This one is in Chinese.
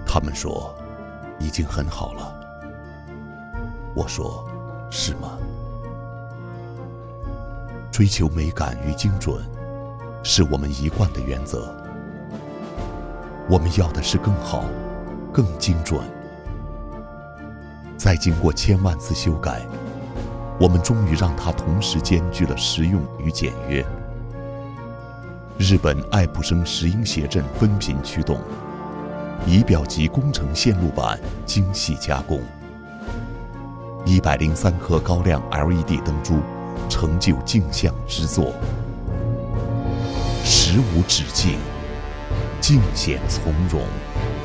他们说已经很好了。我说是吗？追求美感与精准是我们一贯的原则，我们要的是更好更精准。再经过千万次修改，我们终于让它同时兼具了实用与简约。日本爱普生石英谐振分频驱动，仪表级工程线路板精细加工，103颗高亮 LED 灯珠成就镜像之作，时无止境，尽显从容。